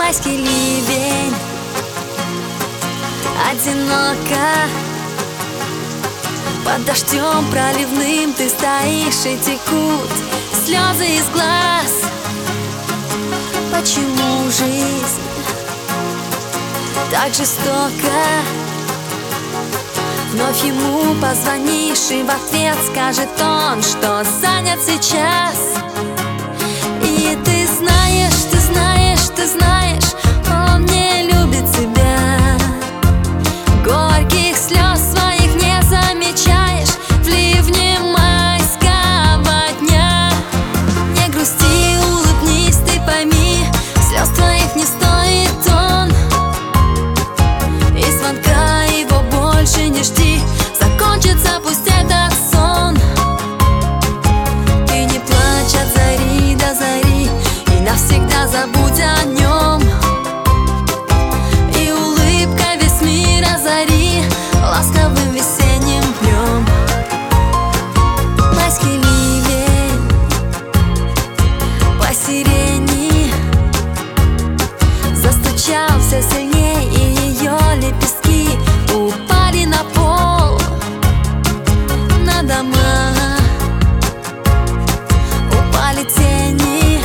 Майский ливень, одиноко под дождем проливным ты стоишь, и текут слезы из глаз. Почему жизнь так жестока? Вновь ему позвонишь, и в ответ скажет он, что занят сейчас. И ты знаешь, ты знаешь, ты знаешь, он не любит тебя. Горьких слез своих не замечаешь в ливне майского дня. Не грусти, улыбнись, ты пойми, слез твоих не стоит он. И звонка его больше не жди, закончится пусть этот сон. Ты не плачь от зари до зари, и навсегда забудь о нем. И улыбка весь мир озари ласковым весенним днем. Майский ливень по сирени застучал все сильней, и ее лепестки упали на пол, на дома упали тени.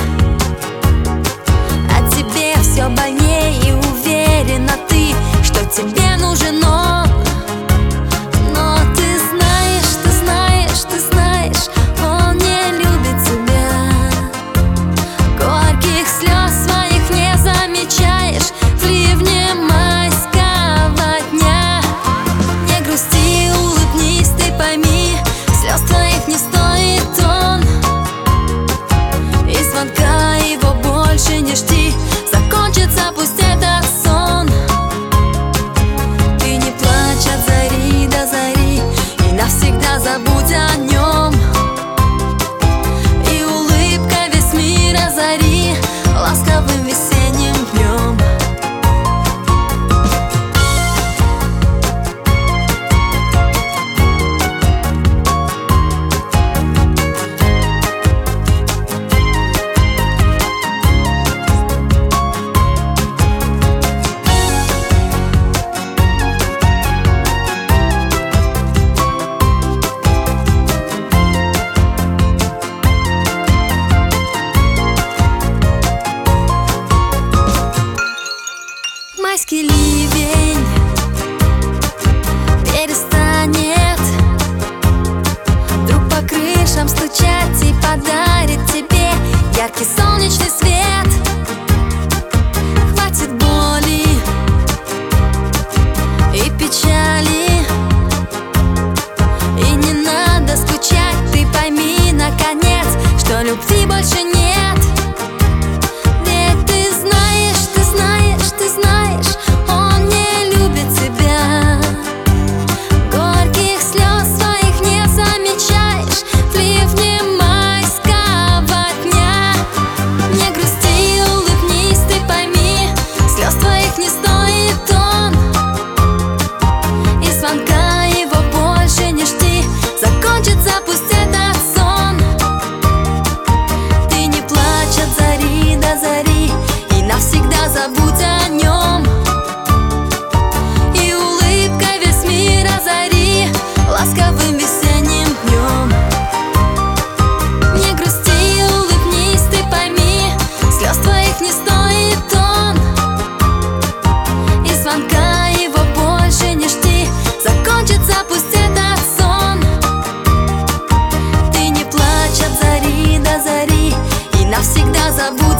А тебе все больней, и уверена ты, что тебе нужен он. Но ты знаешь, ты знаешь, ты знаешь, он не любит тебя. Горьких слез своих не замечаешь в ливне майского дня. Не грусти, улыбнись, ты пойми, слез твоих не стоит он. И звонка его больше не жди, закончится пусть этот сон. Ты не плачь от зари до зари, и навсегда забудь о нем. И улыбка весь мир озари ласковым весенним днем. Майский ливень перестанет вдруг по крышам стучать и подарит тебе яркий солнечный свет. Хватит боли и печали, и не надо скучать, ты пойми наконец, что любви больше нет. Ведь ты знаешь, ты знаешь, ты знаешь, он не любит тебя. Горьких слез своих не замечаешь в ливне майского дня. Не грусти, улыбнись, ты пойми, слез твоих не стоит он. И звонка его больше не жди, закончится пусть этот сон. Ты не плачь от зари до зари, и навсегда забудь о нем. И улыбка весь мир озари ласковым весенним днем. Не грусти, улыбнись, ты пойми, слез твоих не стоит он. И звонка его больше не жди, закончится пусть этот сон. Ты не плачь от зари до зари, и навсегда забудь